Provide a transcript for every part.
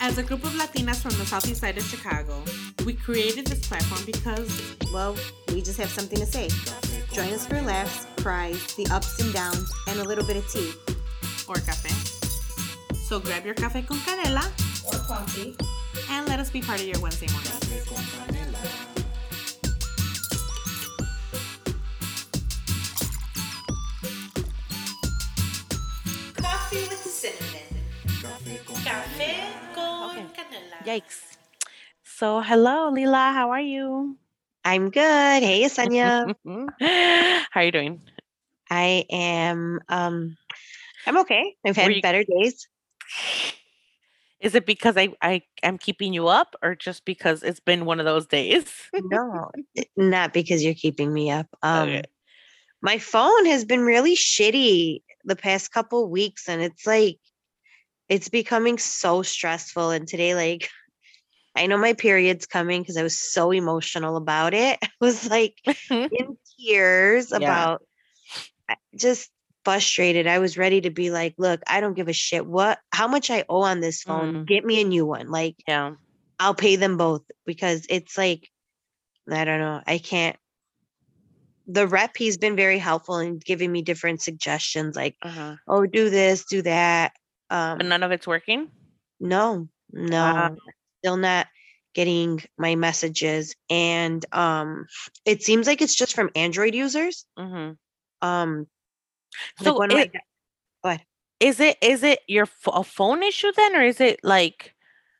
As a group of Latinas from the southeast side of Chicago, we created this platform because, well, we just have something to say. Join us for laughs, cries, the ups and downs, and a little bit of tea. Or café. So grab your café con canela or coffee and let us be part of your Wednesday morning. Coffee with cinnamon. Café con canela. Yikes. So, hello, Lila. How are you? I'm good. Hey, Yesenia. How are you doing? I am, I'm okay. I've had better days. Is it because I am keeping you up or just because it's been one of those days? No, not because you're keeping me up. Okay. My phone has been really shitty the past couple weeks, and it's like, it's becoming so stressful. And today, like, I know my period's coming because I was so emotional about it. I was like in tears about just frustrated. I was ready to be like, look, I don't give a shit how much I owe on this phone. Get me a new one. Like, I'll pay them both because it's like, I don't know. I can't. The rep, he's been very helpful in giving me different suggestions like, oh, do this, do that. But none of it's working? No. Still not getting my messages. And it seems like it's just from Android users. So like what? Is it your a phone issue then, or is it like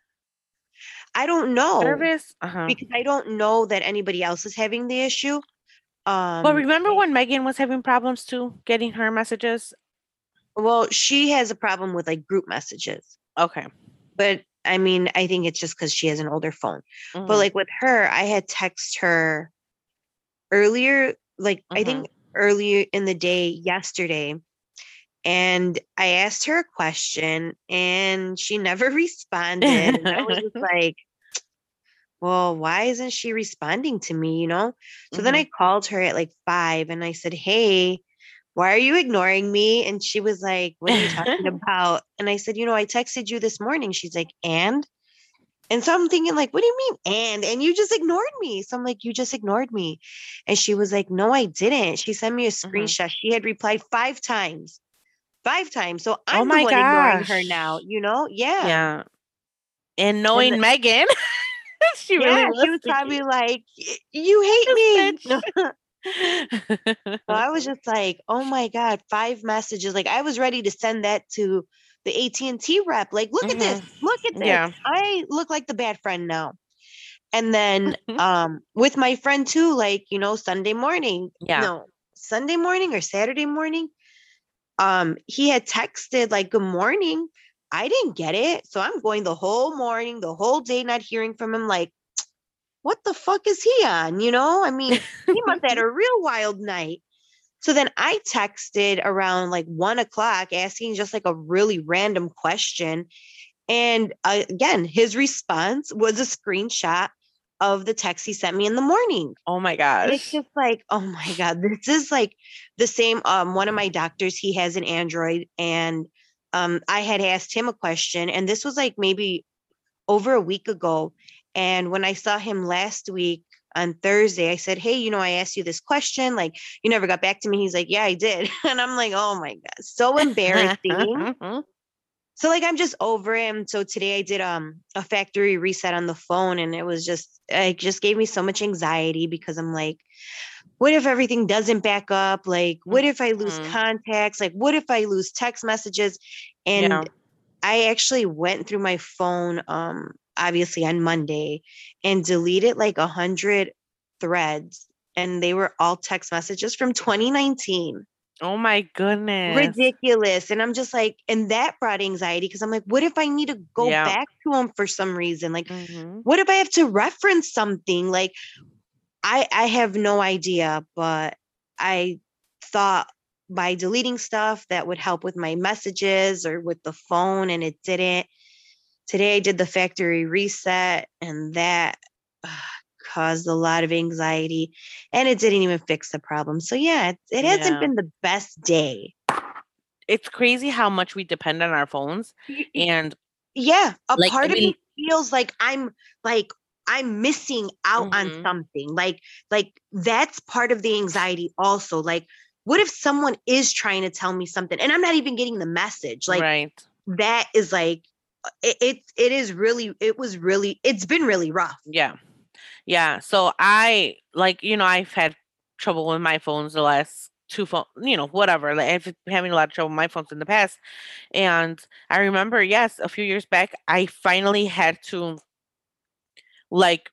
I don't know service? Because I don't know that anybody else is having the issue. But remember when Megan was having problems too getting her messages? Well, she has a problem with like group messages. Okay. But I mean, I think it's just because she has an older phone. But like with her, I had texted her earlier, like I think earlier in the day yesterday. And I asked her a question and she never responded. And I was just like, well, why isn't she responding to me, So then I called her at like 5 and I said, hey, why are you ignoring me? And she was like, what are you talking about? And I said, I texted you this morning. She's like, and so I'm thinking like, what do you mean? And you just ignored me. So I'm like, you just ignored me. And she was like, no, I didn't. She sent me a screenshot. She had replied 5 times. 5 times. So I'm the one ignoring her now, Yeah. Yeah. And knowing Megan, she was probably like, you hate me. So I was just like, oh my God, 5 messages. Like I was ready to send that to the AT&T rep. Like, look at this. Look at this. Yeah. I look like the bad friend now. And then with my friend too, like, Sunday morning. Yeah. No, Sunday morning or Saturday morning. He had texted like, good morning. I didn't get it. So I'm going the whole morning, the whole day, not hearing from him. Like, what the fuck is he on? I mean, he must have had a real wild night. So then I texted around like 1:00 asking just like a really random question. And again, his response was a screenshot of the text he sent me in the morning. Oh my gosh. And it's just like, oh my God, this is like the same. One of my doctors, he has an Android, and I had asked him a question, and this was like maybe over a week ago. And when I saw him last week on Thursday, I said, hey, I asked you this question, like you never got back to me. He's like, yeah, I did. And I'm like, oh my God, so embarrassing. So like, I'm just over him. So today I did a factory reset on the phone, and it just gave me so much anxiety because I'm like, what if everything doesn't back up? Like, what if I lose contacts? Like, what if I lose text messages? And I actually went through my phone, obviously on Monday, and deleted like 100 threads, and they were all text messages from 2019. Oh my goodness. Ridiculous. And I'm just like, and that brought anxiety because I'm like, what if I need to go back to him for some reason? Like, what if I have to reference something? Like, I have no idea, but I thought by deleting stuff that would help with my messages or with the phone, and it didn't. Today I did the factory reset, and that caused a lot of anxiety, and it didn't even fix the problem. So yeah, it hasn't been the best day. It's crazy how much we depend on our phones, and yeah, a Like, I part of mean, me feels like I'm missing out on mhm, something. Like that's part of the anxiety also. Like, what if someone is trying to tell me something and I'm not even getting the message? Like right. that is like it is really it's been really rough. Yeah. Yeah. So I like, I've had trouble with my phones the last two phone, whatever. Like I've been having a lot of trouble with my phones in the past. And I remember, yes, a few years back, I finally had to like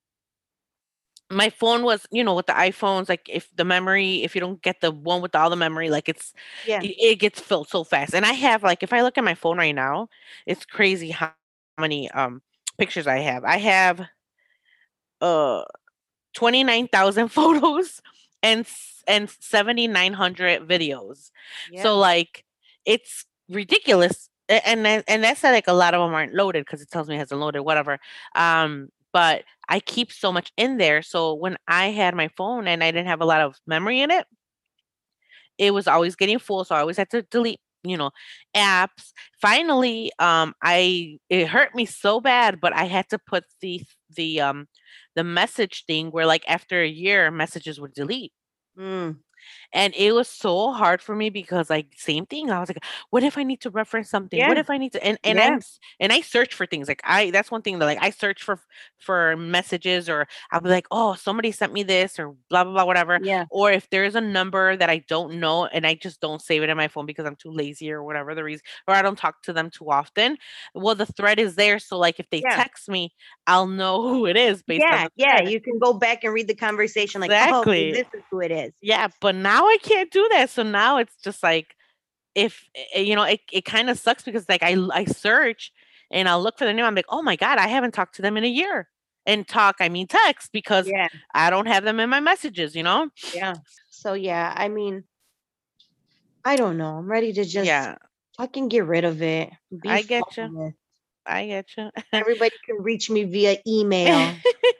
my phone was, with the iPhones, like if the memory, if you don't get the one with all the memory, like Yeah. it gets filled so fast. And I have like if I look at my phone right now, it's crazy how many pictures I have. I have uh 29,000 photos and 7,900 videos. So Yeah. like it's ridiculous. And that's like a lot of them aren't loaded because it tells me it hasn't loaded, whatever. But I keep so much in there. So when I had my phone and I didn't have a lot of memory in it was always getting full. So I always had to delete, apps. Finally, it hurt me so bad, but I had to put the message thing where like after a year messages would delete. Mm. And it was so hard for me because like same thing. I was like, what if I need to reference something? What Yeah. if I need to Yeah. and I search for things. Like that's one thing that like I search for messages or I'll be like, oh, somebody sent me this or blah blah blah, whatever. Yeah. Or if there's a number that I don't know and I just don't save it in my phone because I'm too lazy or whatever the reason, or I don't talk to them too often. Well, the thread is there. So like if they Yeah. text me, I'll know who it is based on Yeah. the Yeah. thread. You can go back and read the conversation like, oh, okay, Exactly. this is who it is. Yeah, but now I can't do that. So now it's just like if it kind of sucks because like I search and I'll look for the name. I'm like, oh my god, I haven't talked to them in a year. And talk, I mean text because Yeah. I don't have them in my messages. Yeah. So yeah, I mean, I don't know. I'm ready to just Yeah, fucking get rid of it. Be I get you. flawless. I get you. Everybody can reach me via email.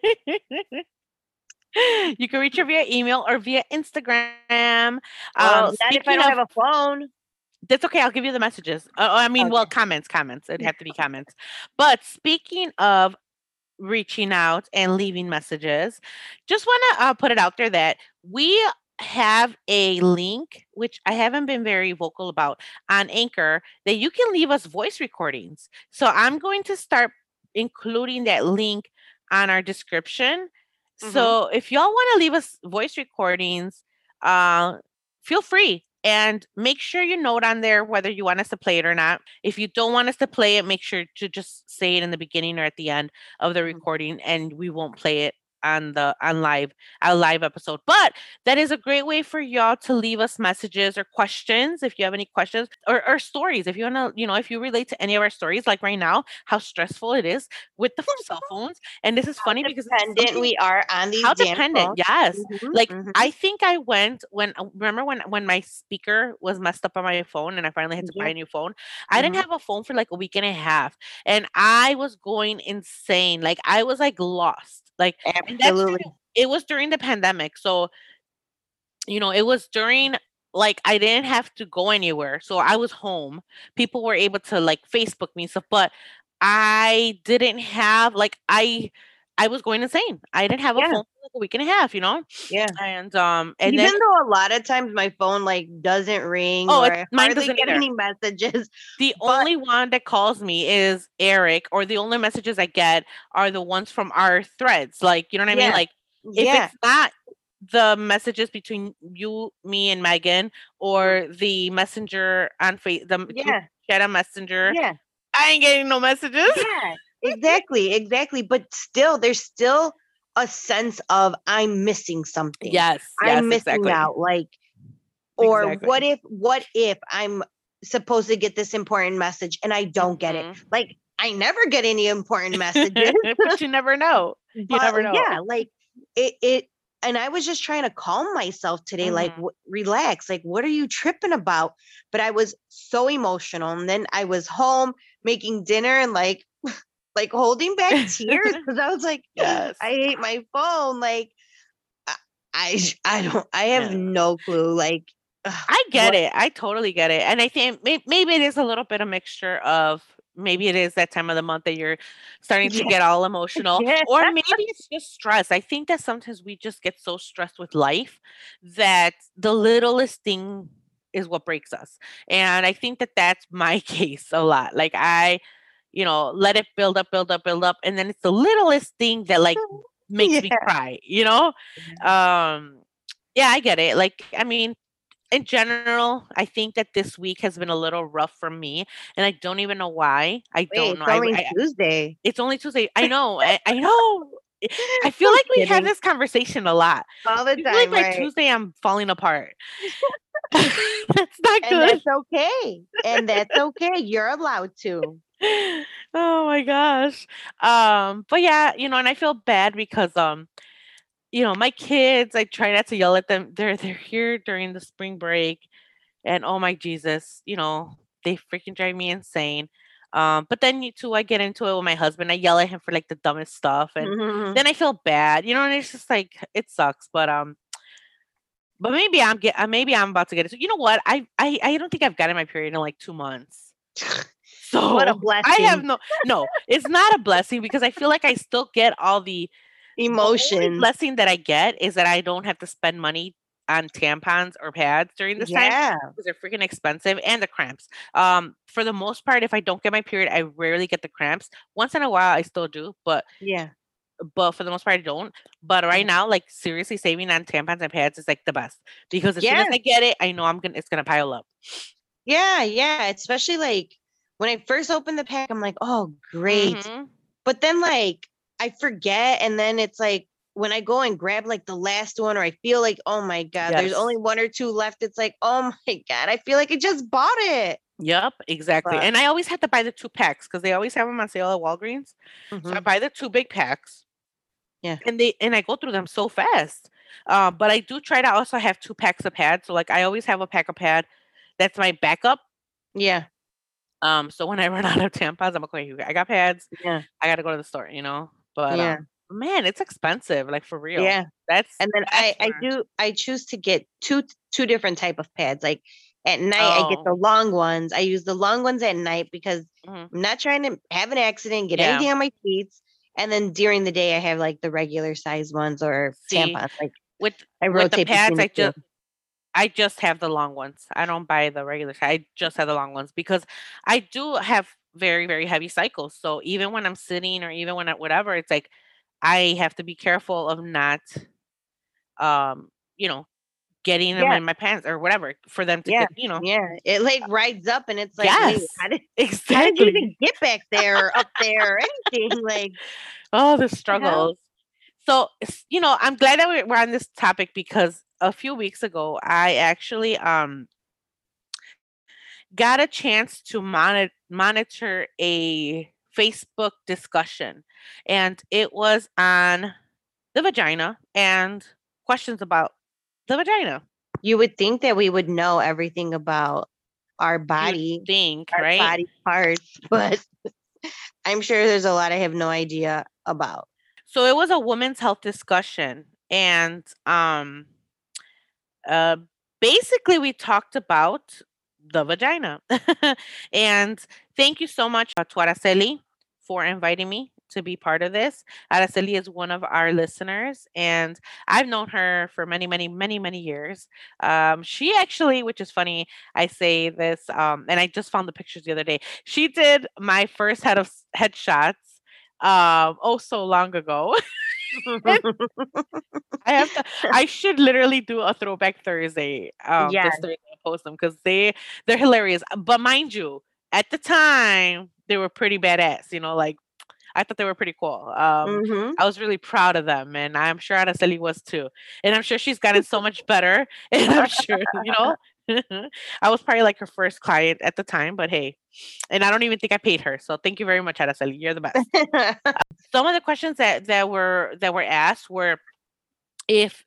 You can reach her via email or via Instagram. Well, not if I Speaking don't of have a phone. That's okay, I'll give you the messages. I mean, well, Okay. comments. It'd have to be comments. But speaking of reaching out and leaving messages, just want to put it out there that we have a link, which I haven't been very vocal about on Anchor, that you can leave us voice recordings. So I'm going to start including that link on our description. Mm-hmm. So if y'all want to leave us voice recordings, uh, feel free. And make sure you note on there whether you want us to play it or not. If you don't want us to play it, make sure to just say it in the beginning or at the end of the Mm-hmm. recording, and we won't play it on live our live episode. But that is a great way for y'all to leave us messages or questions if you have any questions or stories. If you want to, if you relate to any of our stories, like right now, how stressful it is with the cell phones. And this is How funny because it's dependent something we are on how these damn dependent, phones. yes. Mm-hmm. Like, Mm-hmm. I think I went when remember when my speaker was messed up on my phone and I finally had to buy Yeah. a new phone? I didn't Mm-hmm. have a phone for, like, a week and a half, and I was going insane, like, I was, like, lost, like and that's during Absolutely. it was during the pandemic, so, it was during like, I didn't have to go anywhere, so I was home. People were able to, like, Facebook me and stuff, but I didn't have like, I was going insane. I didn't have a Yeah. phone for, like, a week and a half. Yeah. And Even then though a lot of times my phone like doesn't ring oh, or it I mine hardly doesn't get either. any messages, The but only one that calls me is Eric, or the only messages I get are the ones from our threads, like, you know what I mean? yeah, Like, if yeah, it's not the messages between you, me, and Megan, mhm, or the messenger on the group yeah, chat on Messenger, yeah, I ain't getting no messages. yeah, exactly, exactly. But still, there's still a sense of I'm missing something. Yes, I'm yes, missing exactly. out. Like, or Exactly. what if I'm supposed to get this important message and I don't get it? Mhm. Like, I never get any important messages. But you never know. You But never know. yeah, like it and I was just trying to calm myself today, like Mhm. relax, like what are you tripping about? But I was so emotional. And then I was home making dinner and like holding back tears because I was like, Yes. I hate my phone. Like I I don't I have Yeah. no clue. Like I get what it. I totally get it. And I think maybe it is a little bit of mixture of maybe it is that time of the month that you're starting to Yeah. get all emotional, Yeah. or maybe it's just stress. I think that sometimes we just get so stressed with life that the littlest thing is what breaks us. And I think that that's my case a lot. Like let it build up, build up, build up, and then it's the littlest thing that like makes me Yeah. cry, you know? Um yeah, I get it. Like, I mean, in general, I think that this week has been a little rough for me, and I don't even know why. I don't Wait, know. it's only Tuesday. It's only Tuesday. I know. I know. I feel I'm like we have kidding. this conversation a lot. All the I feel like time, by right? Tuesday I'm falling apart. That's not And good. that's okay. And that's okay. You're allowed to. Oh my gosh. But yeah, and I feel bad because my kids, I try not to yell at them. They're here during the spring break, and oh my Jesus, they freaking drive me insane. But then you too, I get into it with my husband. I yell at him for like the dumbest stuff, and then I feel bad, and it's just like it sucks. But maybe I'm about to get it. So you know what? I don't think I've gotten my period in like 2 months. What a So I have blessing. no, it's not a blessing because I feel like I still get all the only Emotions. blessing that I get is that I don't have to spend money on tampons or pads during this time Yeah. because they're freaking expensive and the cramps. For the most part, if I don't get my period, I rarely get the cramps. Once in a while, I still do, but Yeah. for the most part, I don't. But right now, like seriously, saving on tampons and pads is like the best because as soon as Yeah. I get it, I know it's gonna pile up. Yeah. Yeah. Especially like when I first opened the pack, I'm like, oh, great. Hmm. But then like I forget. And then it's like when I go and grab like the last one, or I feel like, oh my God, there's only Yes. one or two left. It's like, oh my God, I feel like I just bought it. Yep, exactly. But And I always have to buy the 2 packs because they always have them on sale at Walgreens. So I mhm, buy the 2 big packs yeah. and I go through them so fast. But I do try to also have 2 packs of pads. So like I always have a pack of pad that's my backup. Yeah. So when I run out of tampons, I'm like, okay, I got pads. Yeah. I got to go to the store. But Yeah. man, it's expensive, like for real. Yeah. That's And then that's I where. do I choose to get two different type of pads. Like at night I get Oh, the long ones. I use the long ones at night because mhm. I'm not trying to have an accident, get Yeah. anything on my sheets. And then during the day I have like the regular size ones or See, tampons. Like with I with the rotate pads, between the two. I just have the long ones. I don't buy the regular I just have the long ones because I do have very, very heavy cycles. So even when I'm sitting or even when I whatever, it's like I have to be careful of not um, you know, getting them Yeah, in my pants or whatever for them to yeah, get. yeah. It like rides up and it's like, wait, Yes. how did you Exactly. even get back there or up there or anything? Like, Oh, the the hell? struggles. So, I'm glad that we're on this topic because a few weeks ago I actually got a chance to monitor a Facebook discussion, and it was on the vagina and questions about the vagina. You would think that we would know everything about You'd think, our right? body parts, but I'm sure there's a lot I have no idea about. So it was a women's health discussion, and uh, basically we talked about the vagina. And thank you so much to Araceli for inviting me to be part of this. Araceli is one of our listeners, and I've known her for many, many, many, many years. She actually, which is funny, I say this, and I just found the pictures the other day. She did my first headshots oh so long ago. I have to. I should literally do a throwback Thursday. Yeah. This Thursday and post them because they're hilarious. But mind you, at the time they were pretty badass. Like I thought they were pretty cool. Hmm. I was really proud of them, and I'm sure Araceli was too. And I'm sure she's gotten so much better. And I'm sure, I was probably like her first client at the time. But hey, and I don't even think I paid her. So thank you very much, Araceli. You're the best. Some of the questions that were asked were if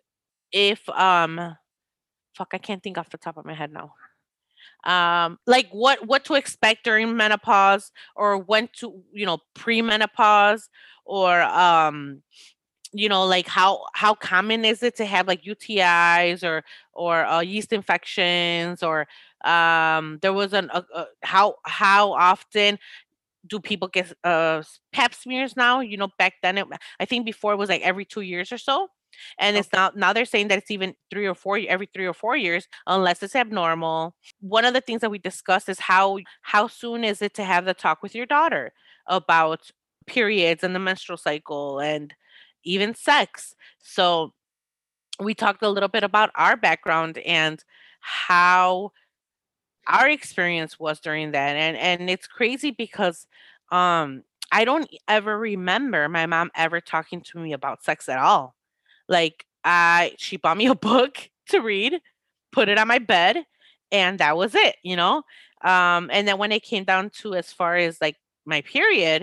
fuck, I can't think off the top of my head now. Like what to expect during menopause or when to, premenopause or like how common is it to have like UTIs or yeast infections or there was how often do people get pap smears now? Back then I think before it was like every 2 years or so. And it's Okay. now they're saying that it's even every 3 or 4 years, unless it's abnormal. One of the things that we discussed is how soon is it to have the talk with your daughter about periods and the menstrual cycle and even sex. So we talked a little bit about our background and how our experience was during that. And it's crazy because um I don't ever remember my mom ever talking to me about sex at all. Like, she bought me a book to read, put it on my bed, and that was it. And then when it came down to as far as like my period,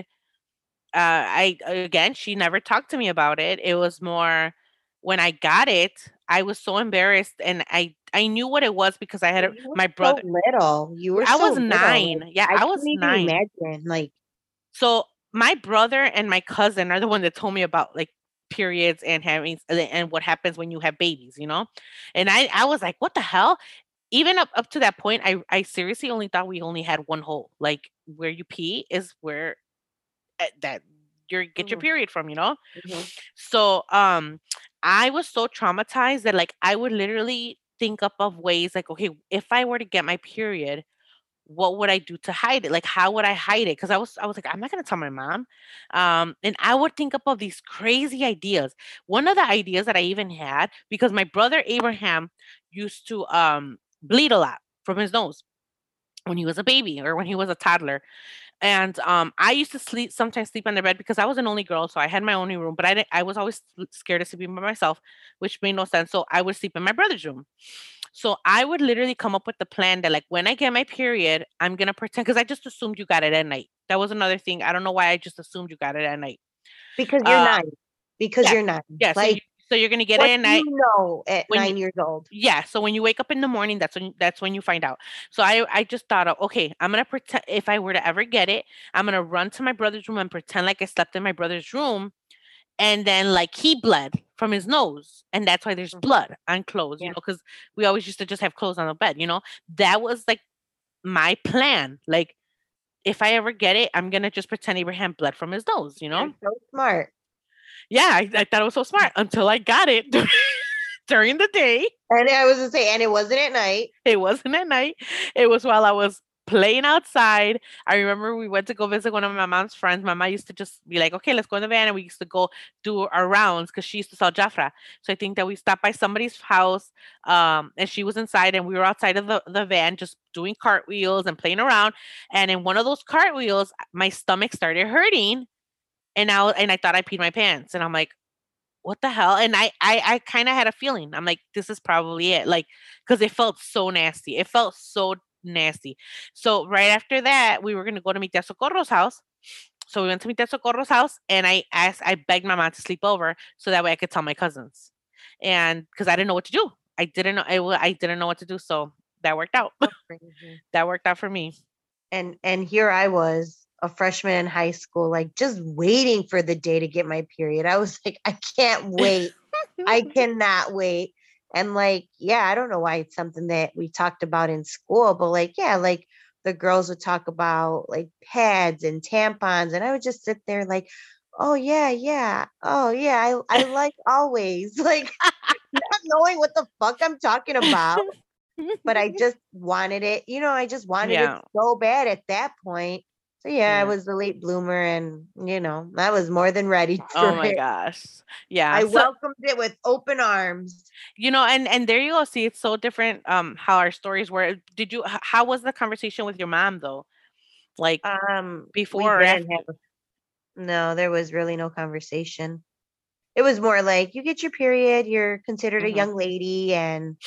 I again, she never talked to me about it. It was more when I got it, I was so embarrassed, and I knew what it was because I had Well, you were my so brother. little. You were I so was little. Like, 9. Yeah, I I can't was even 9. imagine. Like, So my brother and my cousin are the one that told me about like periods and having and what happens when you have babies. And I was like, what the hell? Even up to that point, I seriously only thought we only had one hole. Like where you pee is where that you get your mhm, period from. mhm. So I was so traumatized that like I would literally think up of ways like, okay, if I were to get my period, what would I do to hide it? Like, how would I hide it? Because I was like, I'm not gonna tell my mom. And I would think up of these crazy ideas. One of the ideas that I even had, because my brother Abraham used to bleed a lot from his nose when he was a baby or when he was a toddler. And I used to sometimes sleep on the bed because I was an only girl, so I had my own room. But I was always scared of sleeping by myself, which made no sense. So I would sleep in my brother's room. So I would literally come up with the plan that like when I get my period, I'm gonna pretend because I just assumed you got it at night. That was another thing. I don't know why I just assumed you got it at night. Because you're Uh, 9. Because yeah, you're 9. yeah. So Like, you're gonna get it what at do you night know at when 9 years old? yeah, so when you wake up in the morning, that's when you find out. So I just thought of, okay, I'm gonna pretend if I were to ever get it, I'm gonna run to my brother's room and pretend like I slept in my brother's room, and then like he bled from his nose, and that's why there's Mhm. blood on clothes, Yeah. because we always used to just have clothes on the bed. That was like my plan. Like if I ever get it, I'm gonna just pretend Abraham bled from his nose. You're so smart. Yeah, I thought it was so smart until I got it during the day. And I was gonna say, and it wasn't at night. It wasn't at night. It was while I was playing outside. I remember we went to go visit one of my mom's friends. My mom used to just be like, okay, let's go in the van. And we used to go do our rounds because she used to sell Jafra. So I think that we stopped by somebody's house and she was inside and we were outside of the van just doing cartwheels and playing around. And in one of those cartwheels, my stomach started hurting. And I thought I peed my pants. And I'm like, what the hell? And I kind of had a feeling. I'm like, this is probably it. Like, because it felt so nasty. It felt so nasty. So right after that, we were gonna go to mi tia Socorro's house. So we went to mi tia Socorro's house, and I begged my mom to sleep over so that way I could tell my cousins, and because I didn't know what to do. I didn't know what to do. So that worked out. So crazy. That worked out for me. And here I was, a freshman in high school, like just waiting for the day to get my period. I was like, I can't wait. I cannot wait. And like, yeah, I don't know why it's something that we talked about in school, but like, yeah, like the girls would talk about like pads and tampons, and I would just sit there like, oh yeah, yeah, oh yeah, I like always like not knowing what the fuck I'm talking about, but I just wanted it, I just wanted it Yeah. so bad at that point. So yeah, I Yeah. was the late bloomer, and I was more than ready Oh for my it. gosh. Yeah. I So welcomed it with open arms. and there you go. See, it's so different. How our stories were. How was the conversation with your mom though? Like We before or didn't after? have no, there was really no conversation. It was more like you get your period, you're considered a Hmm. young lady, and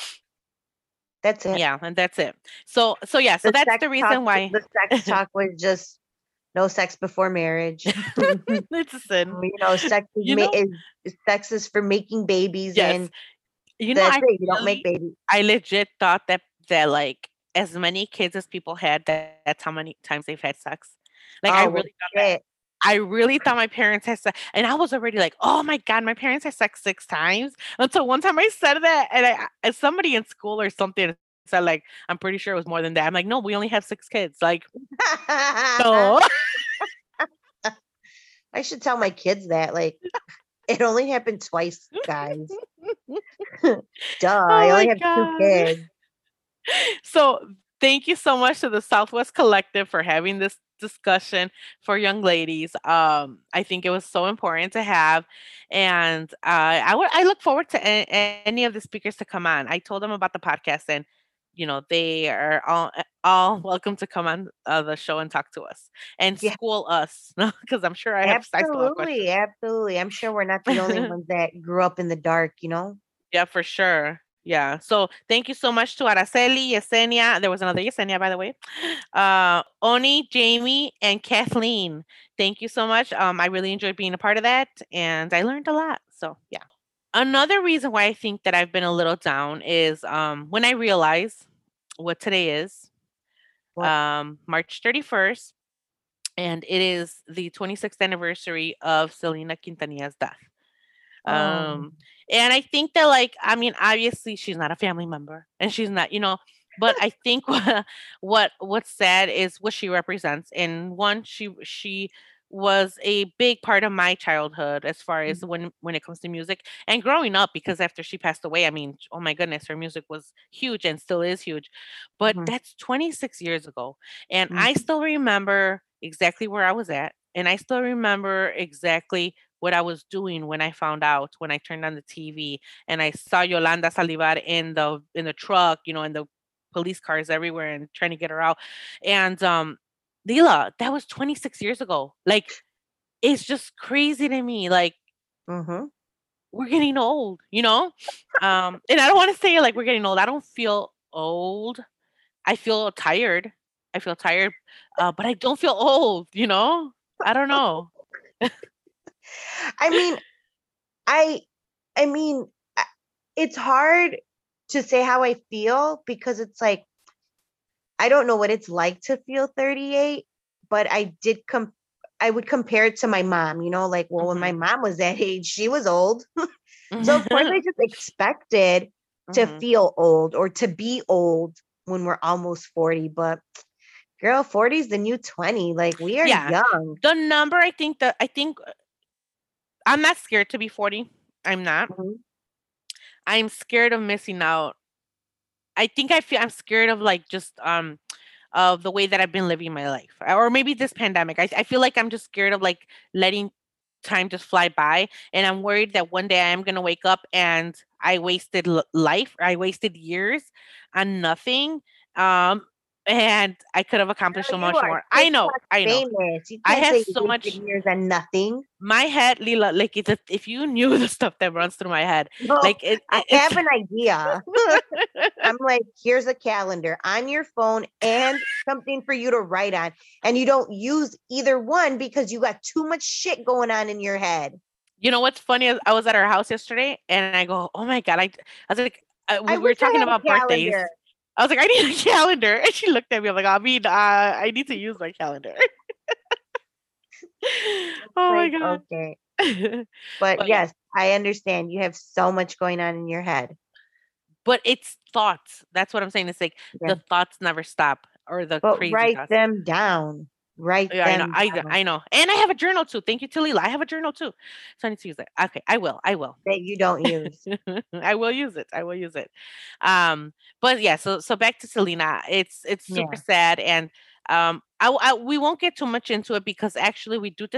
that's it. Yeah, and that's it. So yeah, so The that's sex the talk, reason why the sex talk was just no sex before marriage. it's a sin. Sex is, You know? sex is for making babies, Yes. and that's I it. You don't make really, babies. I legit thought that like as many kids as people had, that's how many times they've had sex. Like I Oh well, really thought that. shit. I really thought my parents had sex, and I was already like, "Oh my god, my parents had sex 6 times." Until one time I said that, and as somebody in school or something said like, "I'm pretty sure it was more than that." I'm like, "No, we only have 6 kids." Like, no. I should tell my kids that. Like, it only happened twice, guys. Duh, Oh I my only have two God. kids. So thank you so much to the Southwest Collective for having this discussion for young ladies. I think it was so important to have, and I look forward to any of the speakers to come on. I told them about the podcast, and they are all welcome to come on the show and talk to us and Yeah, school us because I'm sure I still have absolutely, questions. absolutely. I'm sure we're not the only ones that grew up in the dark, you know? Yeah, for sure. Yeah. So thank you so much to Araceli, Yesenia. There was another Yesenia, by the way. Oni, Jamie, and Kathleen. Thank you so much. I really enjoyed being a part of that, and I learned a lot. So yeah. Another reason why I think that I've been a little down is when I realize what today is, What? March 31st, and it is the 26th anniversary of Selena Quintanilla's death. Oh, Um, and I think that, like, I mean, obviously she's not a family member and she's not, but I think what's sad is what she represents. And one, she was a big part of my childhood as far as mhm, when it comes to music and growing up, because after she passed away, I mean, oh my goodness, her music was huge and still is huge. But mhm, that's 26 years ago. And I mhm, still remember exactly where I was at. And I still remember exactly what I was doing when I found out, when I turned on the TV and I saw Yolanda Salivar in the truck, in the police cars everywhere and trying to get her out. And Lila, that was 26 years ago. Like, it's just crazy to me. Like, mhm. we're getting old, and I don't want to say like we're getting old. I don't feel old. I feel tired. I feel tired, but I don't feel old. I don't know. I mean, I, I mean, I- it's hard to say how I feel because it's like I don't know what it's like to feel 38, but I would compare it to my mom, like, well, when my Hmm. mom was that age, she was old. So of course I just expected to Hmm. feel old or to be old when we're almost 40, but girl, 40 is the new 20. Like we are Yeah. young. The number I think I'm not scared to be 40. I'm not. Mhm, I'm scared of missing out. I think I'm scared of like just of the way that I've been living my life. Or maybe this pandemic. I feel like I'm just scared of like letting time just fly by, and I'm worried that one day I am going to wake up and I wasted life, or I wasted years on nothing. Um and I could have accomplished girl, so you much are more. I know. TikTok I know. famous. You I can't have say you so wasted much. years on nothing. My head, Lila, like if you knew the stuff that runs through my head, No, like it, I it it's have an idea. I'm like, here's a calendar on your phone and something for you to write on. And you don't use either one because you got too much shit going on in your head. you know what's funny is I was at our house yesterday and I go, "Oh my god." I was like, we I were wish I talking had about a birthdays. calendar. I was like, "I need a calendar." And she looked at me. I'm like, I mean, I need to use my calendar. Oh my Like, god. okay. But But yeah. yes, I understand. You have so much going on in your head. But it's thoughts. That's what I'm saying. It's like Yeah. the thoughts never stop, or the But crazy write thoughts. them down. Write Yeah, I know. them I down I know. And I have a journal too. Thank you to Leela. I have a journal too. So I need to use it. Okay, I will. I will. that you don't use. I will use it. I will use it. Um, but yeah, so back to Selena. It's super Yeah. sad, and we won't get too much into it because actually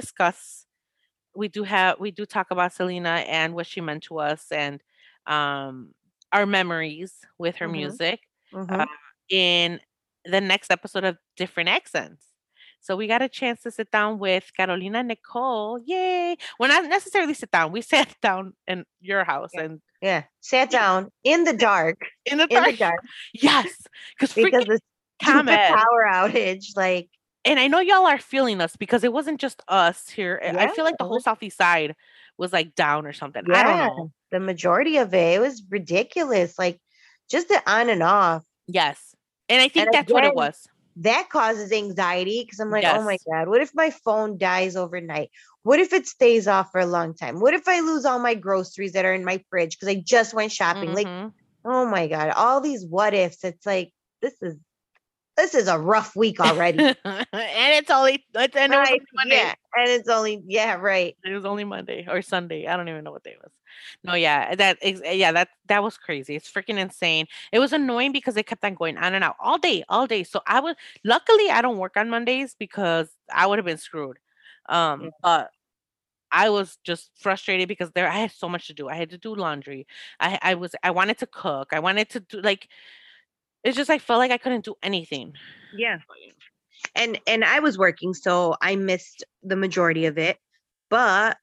we do talk about Selena and what she meant to us, and um our memories with her Mm-hmm. music uh, Mm-hmm. in the next episode of Different Accents. So we got a chance to sit down with Carolina Nicole. Yay! Well, not necessarily sit down. We sat down in your house Yeah. and Yeah. Sat down in the dark, in the in the dark. dark, Yes, because because freaking the stupid ComEd. power outage, like, And I know y'all are feeling us because it wasn't just us here. I yeah, feel like the it whole was, Southeast side was like down or something. I don't yeah, know. the majority of it was ridiculous. Like, just the on and off. Yes. And I And think that's what it again, was. that causes anxiety because I'm like, oh my Yes. God, what if my phone dies overnight? What if it stays off for a long time? What if I lose all my groceries that are in my fridge because I just went shopping? Like, Mhm. oh my God, all these what ifs. It's like, this is this is a rough week already. And it was Right. only Monday. Yeah. And it's only, yeah, right. It was only Monday or Sunday. I don't even know what day it was. No, yeah, that was crazy. It's freaking insane. It was annoying because it kept on going on and out all day, all day. So luckily I don't work on Mondays because I would have been screwed. Yeah. But I was just frustrated because I had so much to do. I had to do laundry. I wanted to cook. I wanted to do like it's just I felt like I couldn't do anything. Yeah. And I was working, so I missed the majority of it. But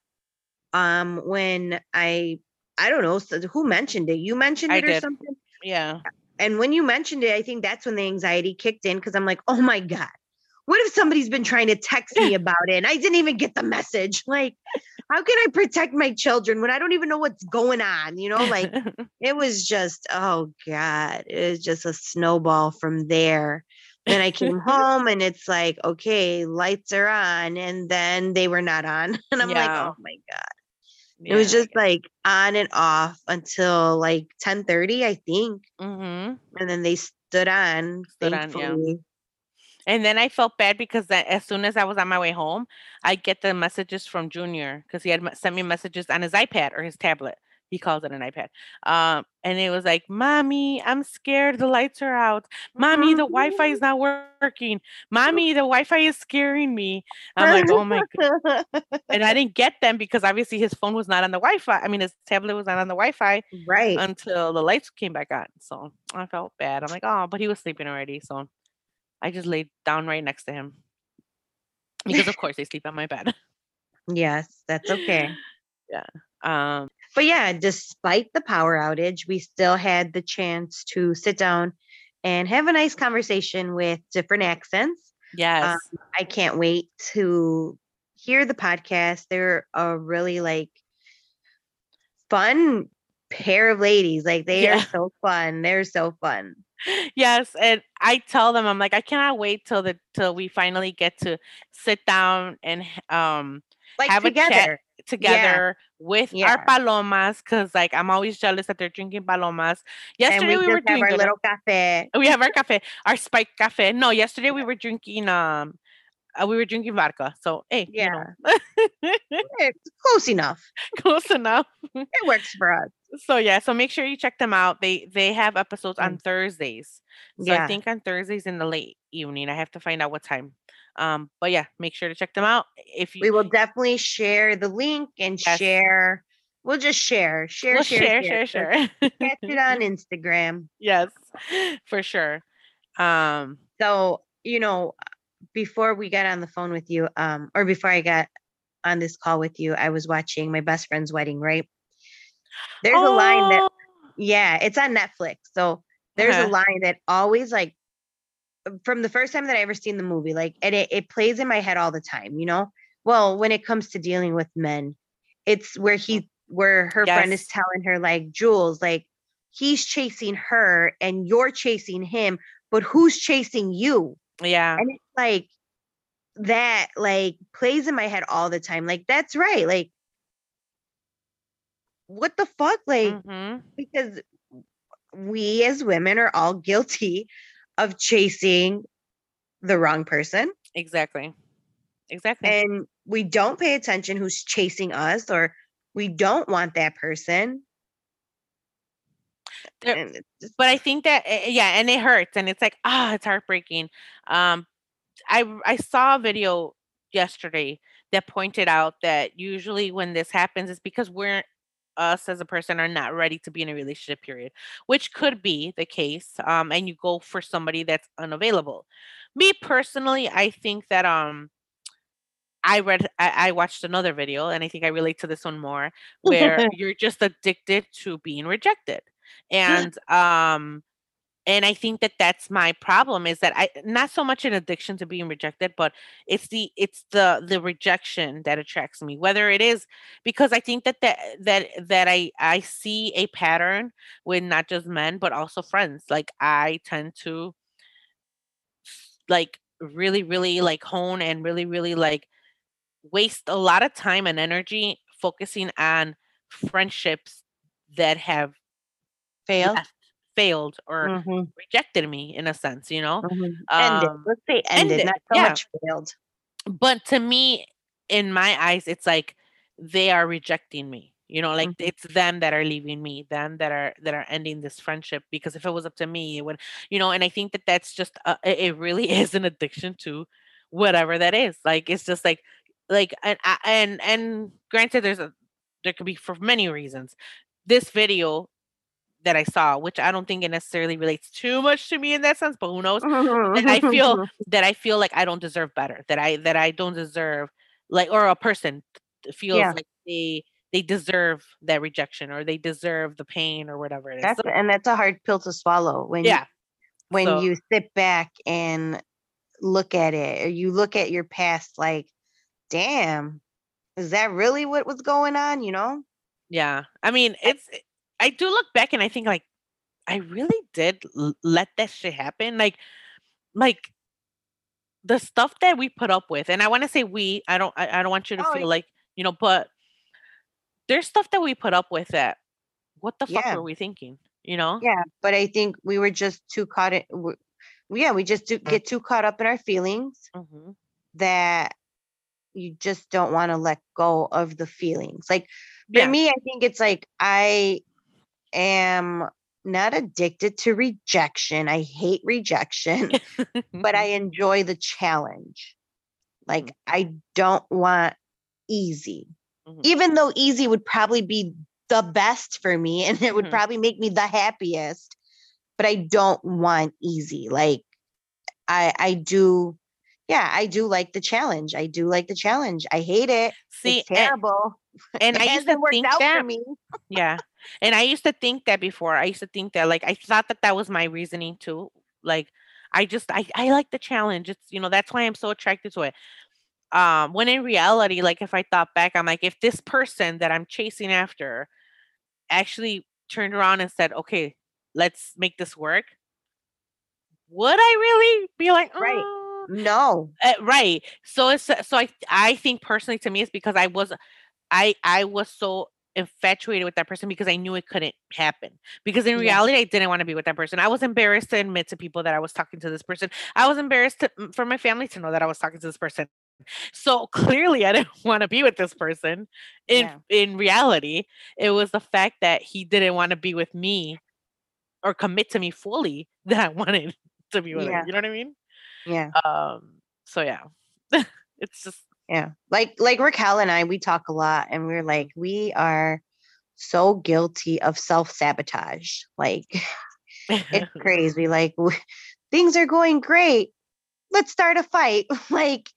when I don't know, so who mentioned it? You mentioned I it or did. something? Yeah. And when you mentioned it, I think that's when the anxiety kicked in because I'm like, oh my God, what if somebody's been trying to text me about it and I didn't even get the message? Like, how can I protect my children when I don't even know what's going on? Like it was just, oh God, it was just a snowball from there. Then I came home and it's like, okay, lights are on. And then they were not on. And I'm like, Yeah. oh my God. It was Yeah. just like on and off until like 10:30, I think. Mm-hmm. And then they stood on, Stood on, yeah. thankfully. And then I felt bad because as soon as I was on my way home, I get the messages from Junior because he had sent me messages on his iPad or his tablet. He calls it an iPad. And it was like, "Mommy, I'm scared. The lights are out. Mommy, the Wi-Fi is not working. Mommy, the Wi-Fi is scaring me." I'm like, "Oh my god!" And I didn't get them because obviously his phone was not on the Wi-Fi. I mean, his tablet was not on the Wi-Fi Right. until the lights came back on. So I felt bad. I'm like, "Oh," but he was sleeping already, so I just laid down right next to him because, of course, they sleep on my bed. Yes, that's okay. Yeah. Um, But yeah, despite the power outage, we still had the chance to sit down and have a nice conversation with different accents. Um, yes. I can't wait to hear the podcast. They're a really like fun pair of ladies. Like they are Yeah. so fun. They're so fun. Yes, and I tell them, I'm like, "I cannot wait till we finally get to sit down and Like have a chat together. Yeah. together with our Yeah. palomas, because like, I'm always jealous that they're drinking palomas. And Yesterday, we we were just have doing our good. little cafe. We have our cafe, our spiked cafe. No, yesterday we were drinking vodka, so, hey, Yeah. It's close enough. close enough. It works for us. So yeah, so make sure you check them out. They have episodes on Mm. Thursdays. So I Yeah. think on Thursdays in the late evening. I have to find out what time. But yeah, make sure to check them out. If you We will definitely share the link and Yes, share. We'll just share, share, we'll share, share, share. share, So share. catch it on Instagram. Yes, for sure. Um, So, before we got on the phone with you, or before I got on this call with you, I was watching my best friend's wedding, right? There's a line that, oh, yeah, it's on Netflix. So there's a uh-huh. line that always like from the first time that I ever seen the movie, like, and it plays in my head all the time. Well, when it comes to dealing with men, it's where her friend is Yes, telling her, like, Jules, like, he's chasing her and you're chasing him, but who's chasing you? yeah. And it's like that, like, plays in my head all the time. Like, that's right. Like, what the fuck? Like, Mm-hmm. because we as women are all guilty of chasing the wrong person. Exactly. Exactly. And we don't pay attention who's chasing us, or we don't want that person. There, And it's just, but I think that yeah, and it hurts, and it's like it's heartbreaking. Um, I saw a video yesterday that pointed out that usually when this happens is because we're us as a person are not ready to be in a relationship period, which could be the case. And you go for somebody that's unavailable. Me personally, I think that I watched another video and I think I relate to this one more where you're just addicted to being rejected. And and I think that that's my problem is that I not so much an addiction to being rejected, but it's the rejection that attracts me. Whether it is because I think that I see a pattern with not just men but also friends. Like I tend to like really really like hone and really really like waste a lot of time and energy focusing on friendships that have failed. left failed or Mm-hmm. rejected me in a sense, you know? Mm-hmm. Ended. Um, Let's say ended, ended, not so yeah. much failed. But to me, in my eyes, it's like they are rejecting me. You know, like Mm-hmm. it's them that are leaving me, them that are ending this friendship. Because if it was up to me, it would, you know. And I think that that's just it really is an addiction to whatever that is. Like it's just like and granted, there could be for many reasons. This video that I saw, which I don't think it necessarily relates too much to me in that sense, but who knows? That I feel that I feel like I don't deserve better. That I don't deserve like or a person feels Yeah, like they deserve that rejection or they deserve the pain or whatever it is. So that's a hard pill to swallow yeah. when So you sit back and look at it, or you look at your past like, damn, is that really what was going on? You know? yeah. I mean, I do look back and I think like I really did let that shit happen. Like the stuff that we put up with, and I want to say we, I don't want you to Oh, feel like, but there's stuff that we put up with that what the fuck yeah, were we thinking? You know? yeah. But I think we were just too caught in. Yeah, we just get too caught up in our feelings Mhm. that you just don't want to let go of the feelings. Like for Yeah. me, I think it's like I am not addicted to rejection. I hate rejection, but I enjoy the challenge. Mhm, Like I don't want easy, mhm, even though easy would probably be the best for me and it would mhm. probably make me the happiest, but I don't want easy. Like I do, yeah, I do like the challenge. I do like the challenge. I hate it. It's See, terrible. and It I used to hasn't worked think out for that me. yeah, and I used to think that before. I used to think that, like, I thought that that was my reasoning too. Like, I like the challenge. It's that's why I'm so attracted to it. When in reality, like, if I thought back, I'm like, if this person that I'm chasing after actually turned around and said, "Okay, let's make this work," would I really be like, Right. No. Right. So I think personally to me it's because I was so infatuated with that person because I knew it couldn't happen. Because in Yeah. reality, I didn't want to be with that person. I was embarrassed to admit to people that I was talking to this person. I was embarrassed for my family to know that I was talking to this person. So clearly, I didn't want to be with this person. In Yeah. in reality, it was the fact that he didn't want to be with me or commit to me fully that I wanted to be with him. Yeah. You know what I mean? Yeah. So yeah, it's just Yeah. Like Raquel and I, we talk a lot and we're like, we are so guilty of self-sabotage. Like it's crazy. Like things are going great. Let's start a fight. Like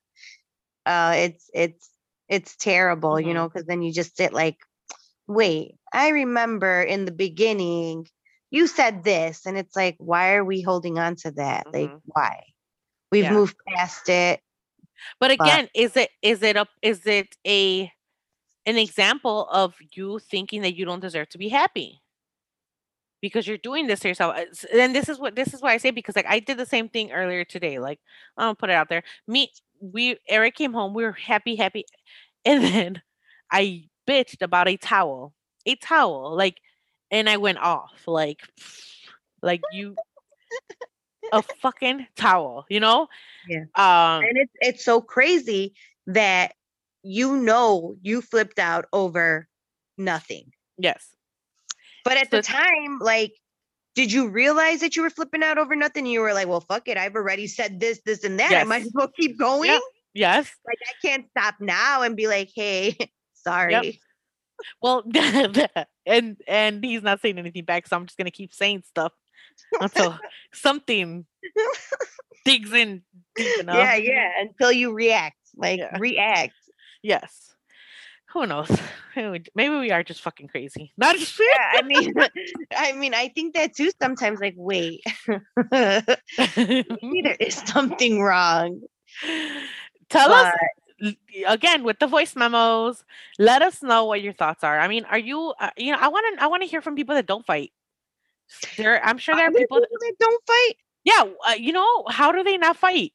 it's terrible, Mhm, because then you just sit like, wait, I remember in the beginning you said this, and it's like, why are we holding on to that? Like, mhm. why? We've Yeah. moved past it, But but again, is it a an example of you thinking that you don't deserve to be happy because you're doing this to yourself? And this is why I say because like I did the same thing earlier today. Like I'll put it out there. Eric came home. We were happy, happy, and then I bitched about a towel, like, and I went off like you a fucking towel, you know? yeah. Um, And it's so crazy that you flipped out over nothing. yes. But at So the it's time, like, did you realize that you were flipping out over nothing? You were like, well, fuck it. I've already said this, this, and that. I might as yes. well keep going. Yeah. Yes. Like, I can't stop now and be like, hey, Yep. sorry. Well, and he's not saying anything back, so I'm just gonna keep saying stuff until something digs in deep enough, Yeah, you know? yeah. Until you react, like Yeah. react. Yes. Who knows? Maybe we are just fucking crazy. Not just Yeah, I mean, I think that too sometimes. Like, wait, maybe there is something wrong. Tell us But l- again with the voice memos. Let us know what your thoughts are. I mean, are you? I want to hear from people that don't fight. I'm sure there are are there people. people that don't fight? Yeah, how do they not fight?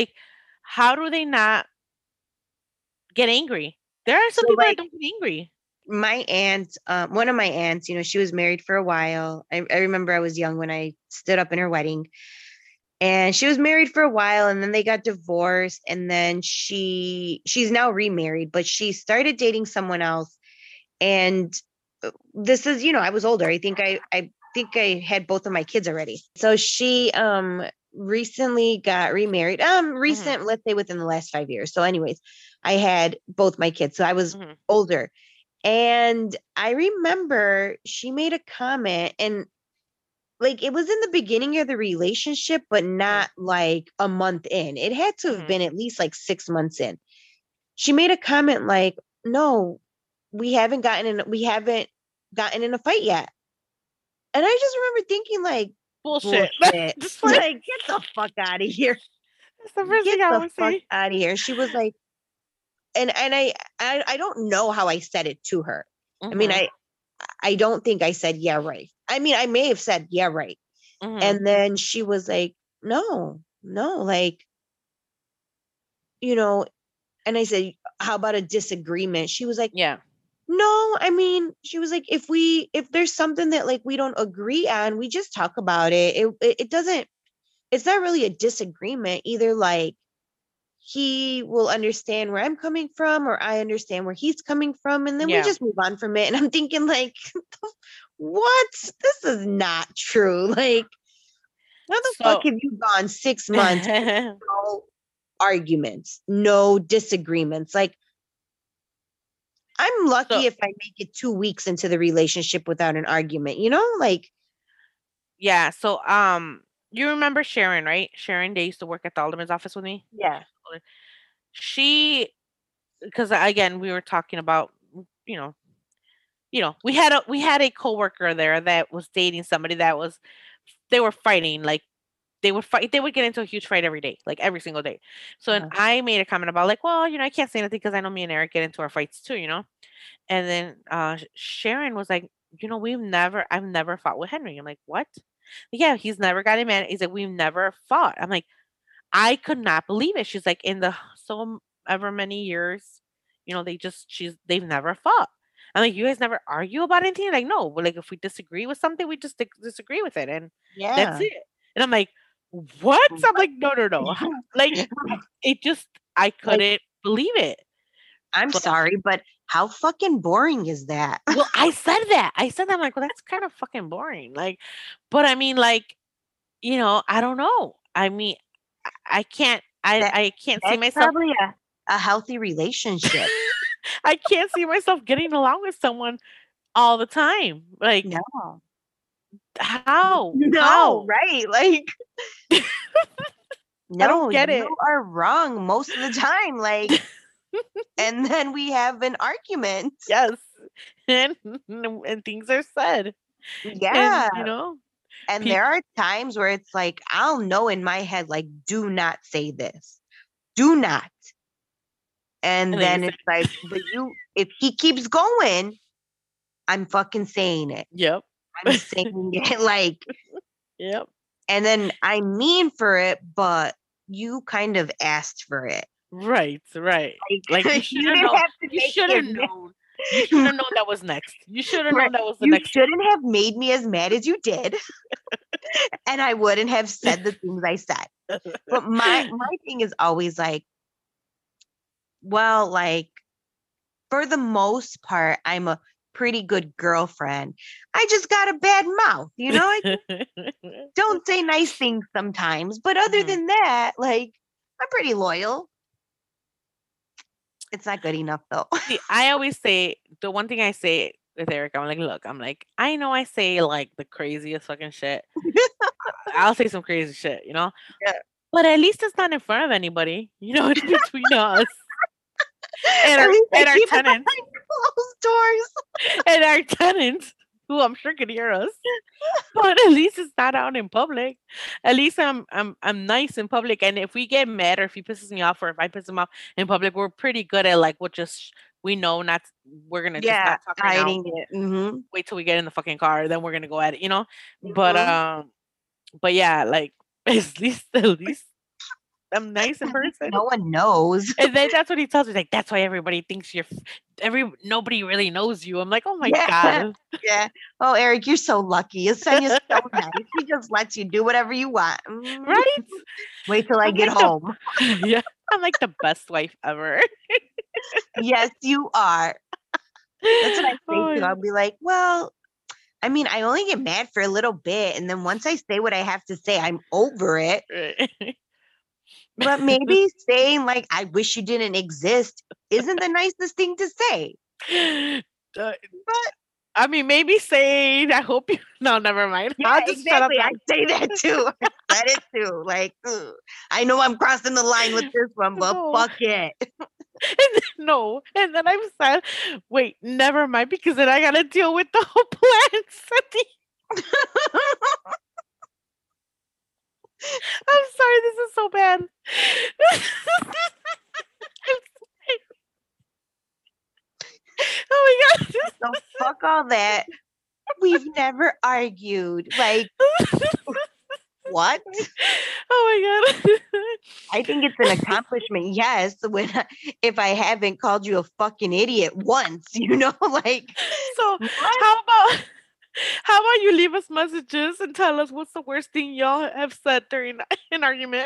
How do they not get angry? There are some So, people that like, don't get angry. my aunt, one of my aunts, she was married for a while. I remember I was young when I stood up in her wedding, and she was married for a while, and then they got divorced, and then she's now remarried, but she started dating someone else. And this is, I was older. I think I had both of my kids already. So she recently got remarried. Recent, let's say within the last 5 years. So anyways, I had both my kids. So I was older. And I remember she made a comment, and like it was in the beginning of the relationship, but not like a month in. It had to have been at least like 6 months in. She made a comment like, "No, we haven't gotten in a fight yet." And I just remember thinking like, Bullshit. bullshit. Just like, Like, get the fuck out of here. that's the first Get thing I the would fuck say. out of here. She was like, and I don't know how I said it to her. I mean, I don't think I said, yeah, right. I mean, I may have said, yeah, right. And then she was like, no, like, and I said, how about a disagreement? She was like, Yeah. no, I mean, she was like, if there's something that like we don't agree on, we just talk about it. It doesn't, it's not really a disagreement. Either like he will understand where I'm coming from, or I understand where he's coming from, and then we Yeah. just move on from it. And I'm thinking like, what? This is not true. Like, how the fuck So have you gone 6 months with no arguments, no disagreements? Like, I'm lucky so if I make it 2 weeks into the relationship without an argument, like, yeah. So you remember Sharon, right? Sharon, they used to work at the alderman's office with me. yeah. She, because again, we were talking about, you know, we had a coworker there that was dating somebody that was, they were fighting, like they would fight, they would get into a huge fight every day, like every single day. So and Uh-huh. I made a comment about like, well, I can't say anything because I know me and Eric get into our fights too, And then Sharon was like, I've never fought with Henry. I'm like, what? Yeah, he's never gotten mad. He's like, we've never fought. I'm like, I could not believe it. She's like, in the so ever many years, they've never fought. I'm like, you guys never argue about anything? Like, no, but like if we disagree with something, we just disagree with it, and that's Yeah. it. And I'm like, what? I'm like, no, no, no. Like it just, I Like, couldn't believe it. I'm But sorry, but how fucking boring is that? well, I said that. I'm like, well, that's kind of fucking boring. Like, but I mean, like, I don't know. I mean, I can't. That I can't see that's myself. probably a healthy relationship. I can't see myself getting along with someone all the time. Like, No. how? No, How? right. Like, I don't no, get you it. are wrong most of the time. Like, and then we have an argument. Yes. And things are said. And, Yeah. And people, there are times where it's like, I'll know in my head, like, do not say this. Do not. And and then you then say, it's like, but if he keeps going, I'm fucking saying it. yep. I'm saying it like, Yep. and then I mean for it, but you kind of asked for it. Right, right. Like you Like, should you have didn't known. have to You make should me have as known. You should mad. have known that was next. You should have Right. known that was the You next. shouldn't have made me as mad as you did. And I wouldn't have said the things I said. But my thing is always like, well, like, for the most part, I'm a pretty good girlfriend. I just got a bad mouth, I don't say nice things sometimes, but other Mhm. than that, like, I'm pretty loyal. It's not good enough though. See, I always say the one thing I say with Eric, I'm like, look, I'm like, I know I say like the craziest fucking shit. I'll say some crazy shit, Yeah. but at least it's not in front of anybody. It's between us and At our least I and our keep it tenants behind closed doors. and our tenants, who I'm sure could hear us. But at least it's not out in public. At least I'm nice in public. And if we get mad or if he pisses me off or if I piss him off in public, we're pretty good at like we know not we're gonna just Yeah, not talk right now. hiding it. Mm-hmm. Wait till we get in the fucking car, then we're gonna go at it. But Mm-hmm. but yeah, like at least I'm nice in person. No one knows. And then that's what he tells me, like, that's why everybody thinks nobody really knows you. I'm like, oh my Yeah. God. Yeah. Oh, Eric, you're so lucky. Yesenia's so nice. He just lets you do whatever you want. Right? Wait till I I'm get like the home. yeah. I'm like the best wife ever. Yes, you are. That's what I Oh say too. my I'll be like, well, I mean, I only get mad for a little bit. And then once I say what I have to say, I'm over it. God. But maybe saying, like, I wish you didn't exist isn't the nicest thing to say. Uh, But I mean, maybe saying, I hope you. No, never mind. yeah, I'll just shut up exactly. now. I say that too. I said it too. Like, ugh, I know I'm crossing the line with this one, but No. fuck it. No. And then I'm sad. Wait, never mind, because then I gotta deal with the whole plants. I'm sorry, this is so bad. Oh my god. So fuck all that. We've never argued. Like, what? Oh my god. I think it's an accomplishment. Yes, if I haven't called you a fucking idiot once, like So what? how about you leave us messages and tell us what's the worst thing y'all have said during an argument?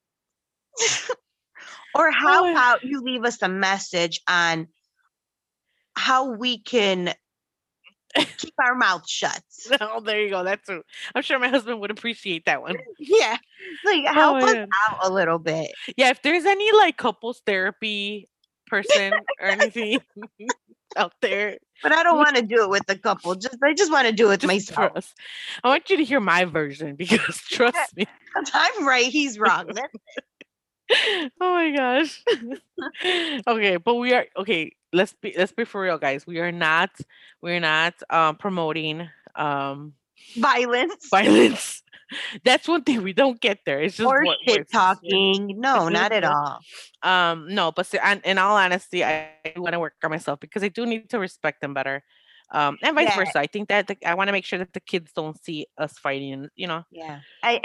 Or how Oh, about you leave us a message on how we can keep our mouth shut? oh, there you go. That's true. I'm sure my husband would appreciate that one. Yeah, like Oh help my us god. out a little bit. Yeah, if there's any like couples therapy person or anything out there, But I don't would want to do it with the couple. I just want to do it just myself. for us. I want you to hear my version because trust me. I'm right, he's wrong. Oh my gosh. Okay, but we are okay. Let's be for real, guys. We're not promoting Violence violence. That's one thing we don't get there. It's just or what shit words. talking. No, not at No. all. No, but in all honesty, I want to work on myself because I do need to respect them better. And vice Yeah, versa. I think that I want to make sure that the kids don't see us fighting, yeah.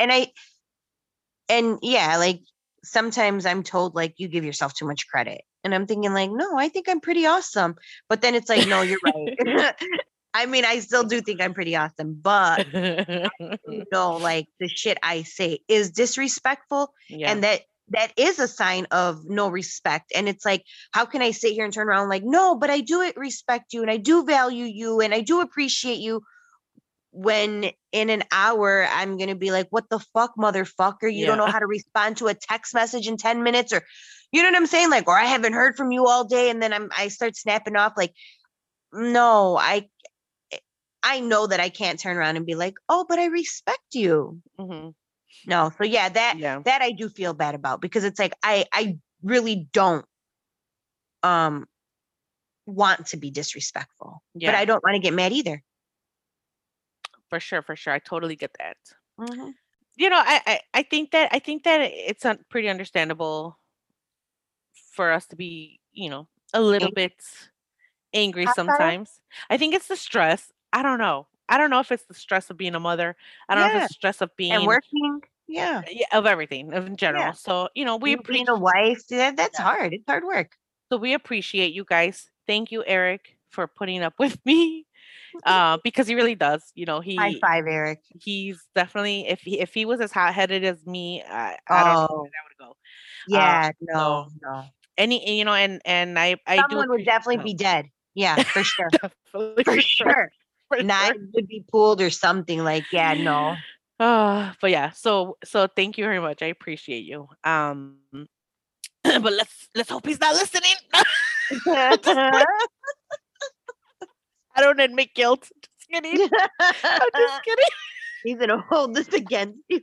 Yeah, like sometimes I'm told like you give yourself too much credit. And I'm thinking like, no, I think I'm pretty awesome. But then it's like, no, you're right. I mean, I still do think I'm pretty awesome, but like the shit I say is disrespectful. Yeah. And that is a sign of no respect. And it's like, how can I sit here and turn around like, no, but I do respect you and I do value you and I do appreciate you, when in an hour I'm gonna be like, what the fuck, motherfucker? You don't know Yeah. how to respond to a text message in 10 minutes, or you know what I'm saying? Like, or I haven't heard from you all day, and then I start snapping off. Like, no, I know that I can't turn around and be like, oh, but I respect you. hmm No, so yeah, Yeah. that I do feel bad about, because it's like I really don't want to be disrespectful, but Yeah. I don't want to get mad either. For sure. For sure. I totally get that. Mhm. I think that it's pretty understandable for us to be, a little Angry bit angry outside? sometimes. I think it's the stress. I don't know. I don't know if it's the stress of being a mother. I don't know if Yeah, it's the stress of and being working. Yeah. yeah, of everything in Yeah. general. So, we You being appreciate a wife, that's yeah. hard. It's hard work. So we appreciate you guys. Thank you, Eric, for putting up with me. Because he really does. High five, Eric. He's definitely if he was as hot headed as me, I don't know Oh, where that would go. yeah, So no. and I do Someone would appreciate definitely the be help. dead. Yeah, for sure. Definitely For for sure. sure. For sure. Knives would be pulled or something, like, yeah, no. But yeah, so thank you very much. I appreciate you. But let's hope he's not listening. Just like, I don't admit guilt. Just kidding. I'm just kidding. He's gonna hold this against you.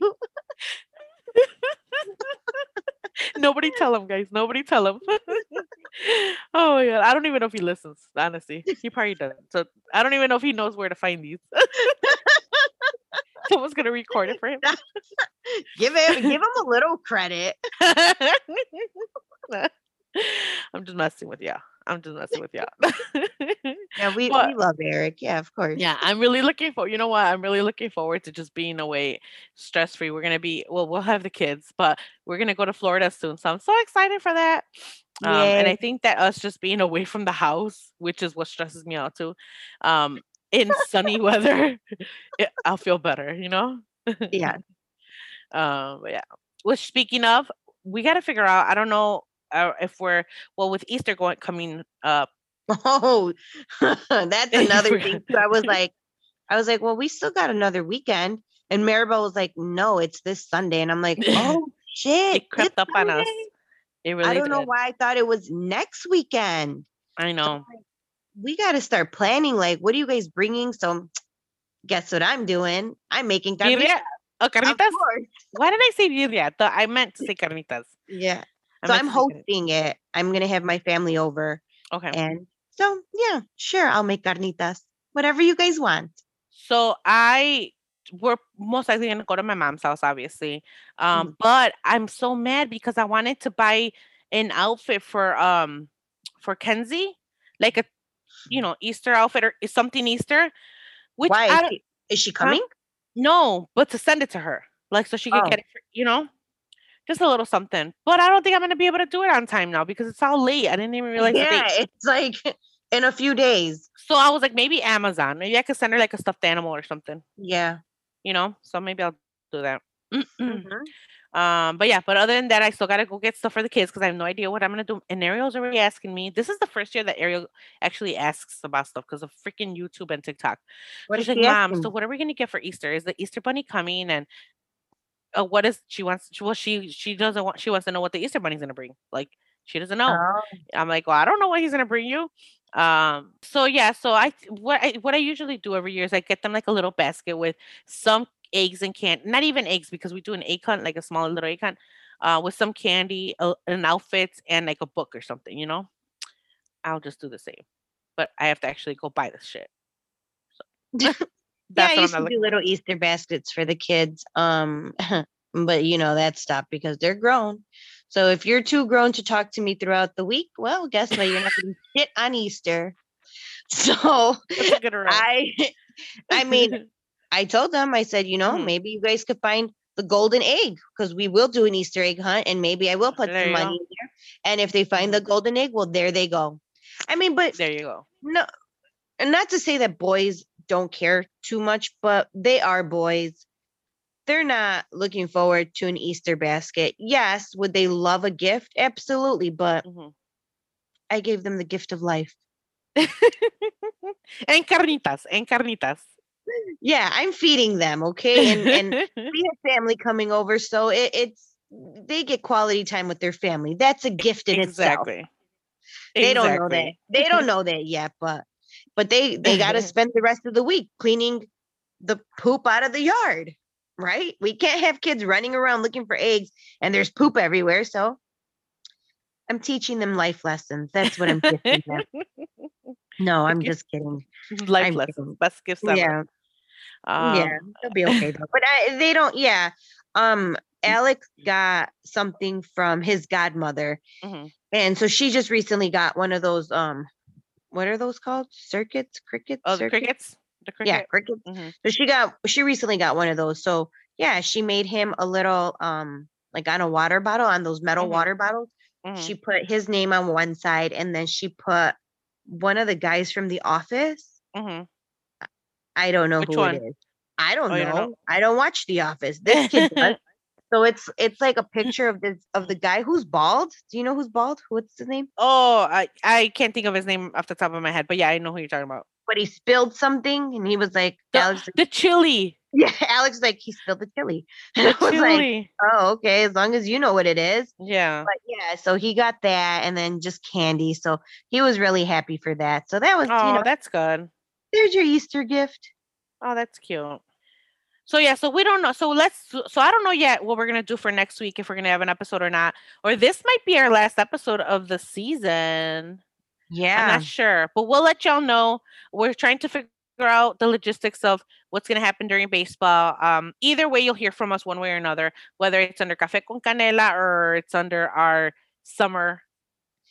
Nobody tell him, guys. Nobody tell him. Oh my god, I don't even know if he listens. Honestly, he probably doesn't. So I don't even know if he knows where to find these. Someone's gonna record it for him. Give him a little credit. I'm just messing with you. I'm just messing with you. Yeah, we But love Eric. Yeah, of course. yeah, I'm really looking for. You know what? I'm really looking forward to just being away, stress free. We're gonna be. Well, we'll have the kids, but we're gonna go to Florida soon, so I'm so excited for that. And Yay. I think that us just being away from the house, which is what stresses me out too, in sunny weather, I'll feel better. You know. Yeah. But yeah. Well, speaking of, we got to figure out. I don't know if we're well with Easter going coming up. Oh, that's If another we're thing too. I was like, well, we still got another weekend. And Maribel was like, no, it's this Sunday. And I'm like, oh shit, it this crept up on us. Sunday. It I really don't know did. why I thought it was next weekend. I So know. we got to start planning. Like, what are you guys bringing? So guess what I'm doing? I'm making carnitas, Birria? Oh, of carnitas? course. Why did I say birria? I meant to say carnitas. Yeah. I So meant I'm to say carnitas. hosting it. I'm gonna have my family over. Okay. And so yeah, sure, I'll make carnitas. Whatever you guys want. So we're most likely gonna go to my mom's house, obviously. Mhm. But I'm so mad because I wanted to buy an outfit for Kenzie, like a Easter outfit or something Easter, which Why I don't, is she huh? coming? No, but to send it to her, like so she could Oh, get it, just a little something. But I don't think I'm gonna be able to do it on time now because it's all late. I didn't even realize the yeah, date. it's like in a few days. So I was like, maybe Amazon. Maybe I could send her like a stuffed animal or something, Yeah. So maybe I'll do that. Mhm. But yeah, but other than that, I still gotta go get stuff for the kids because I have no idea what I'm gonna do. And Ariel's already asking me. This is the first year that Ariel actually asks about stuff because of freaking YouTube and TikTok. What So is she's like, she "Mom, so asking? what are we gonna get for Easter? Is the Easter bunny coming? And what is she wants? Well, she doesn't want. She wants to know what the Easter bunny's gonna bring. Like she doesn't know. Oh, I'm like, well, I don't know what he's gonna bring you. So yeah, so what I usually do every year is I get them like a little basket with some eggs and can not even eggs because we do an egg hunt, like a small little egg hunt, with some candy, an outfit, and like a book or something. I'll just do the same, but I have to actually go buy this shit. yeah, I That's what I'm used not to do looking for. little Easter baskets for the kids. But that stopped because they're grown. So if you're too grown to talk to me throughout the week, well, guess what? You're not getting shit on Easter. So That's a good rule. I I mean, I told them, I said, Hmm. maybe you guys could find the golden egg because we will do an Easter egg hunt and maybe I will put There some you money go. in there. And if they find Hmm. the golden egg, well, there they go. I mean, but There you go. no, and not to say that boys don't care too much, but they are boys. They're not looking forward to an Easter basket. Yes, would they love a gift? Absolutely, but Hmm. I gave them the gift of life. En carnitas, en carnitas. Yeah, I'm feeding them, okay? And we have family coming over, so it's they get quality time with their family. That's a gift in itself. Exactly. They don't know that. Exactly. They don't know that yet, but they got to spend the rest of the week cleaning the poop out of the yard, right? We can't have kids running around looking for eggs and there's poop everywhere. So I'm teaching them life lessons. That's what I'm gifting them. No, The I'm gift just kidding. life I'm lessons, kidding. best gifts ever. Yeah, yeah, Um, they'll be okay though. But they don't. Yeah, Alex got something from his godmother, mhm. and so she just recently got one of those. What are those called? Circuits, cricket Oh, the circuits. crickets? The Yeah, cricket? crickets. Mhm. So she recently got one of those. So yeah, she made him a little like on a water bottle on those metal Mhm. water bottles. She Mhm. put his name on one side and then she put one of the guys from the office. Mhm. I don't know Which who it one? is. I don't Oh, you don't know? know. I don't watch The Office. This kid does. So it's like a picture of the guy who's bald. Do you know who's bald? What's his name? Oh, I can't think of his name off the top of my head, but yeah, I know who you're talking about. But he spilled something and he was like, The Alex, the chili. yeah, Alex was like, he spilled the chili. And The I was like, chili. oh, okay, as long as you know what it is. Yeah. But yeah, so he got that and then just candy. So he was really happy for that. So that was, Oh, that's good. there's your Easter gift. Oh, that's cute. So yeah, so we don't know. So I don't know yet what we're gonna do for next week if we're gonna have an episode or not. Or this might be our last episode of the season. I'm not Yeah. sure, but we'll let y'all know. We're trying to figure out the logistics of what's going to happen during baseball. Either way, you'll hear from us one way or another, whether it's under Café con Canela or it's under our summer.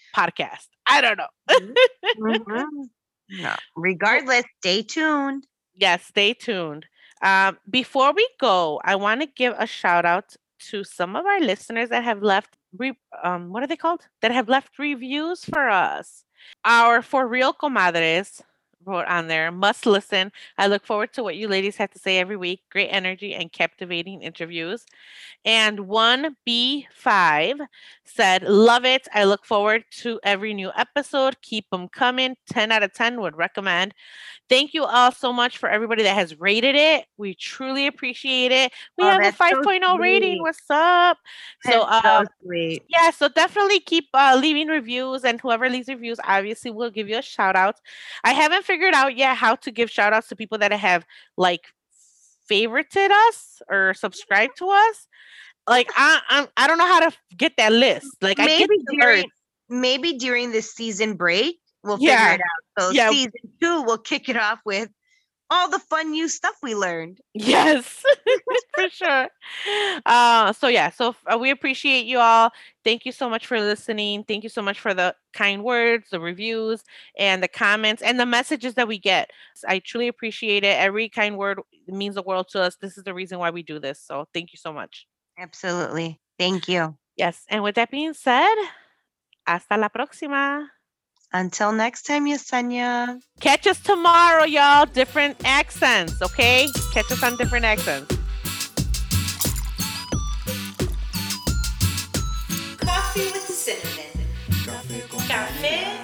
podcast. I don't know. Mhm. No. Regardless, stay tuned. Yes, stay tuned. Before we go, I want to give a shout out to some of our listeners that have left what are they called? That have left reviews for us. Our For Real Comadres wrote on there, must listen. I look forward to what you ladies have to say every week. Great energy and captivating interviews. And 1B5 said, love it. I look forward to every new episode. Keep them coming. 10 out of 10 would recommend. Thank you all so much for everybody that has rated it. We truly appreciate it. We have a That's so 5.0 rating. sweet. What's up? So, That's so sweet. yeah, so definitely keep leaving reviews, and whoever leaves reviews, obviously, will give you a shout out. I haven't figured out yet how to give shout outs to people that have like favorited us or subscribed to us. Like I don't know how to get that list. Like I get the word. Maybe during the season break, we'll Yeah. figure it out. So Yeah. season 2, we'll kick it off with all the fun new stuff we learned. Yes, for sure. So we appreciate you all. Thank you so much for listening. Thank you so much for the kind words, the reviews, and the comments and the messages that we get. I truly appreciate it. Every kind word means the world to us. This is the reason why we do this. So thank you so much. Absolutely. Thank you. Yes. And with that being said, hasta la próxima. Until next time, Yesenia. Catch us tomorrow, y'all. Different accents, okay? Catch us on different accents. Coffee with cinnamon. Café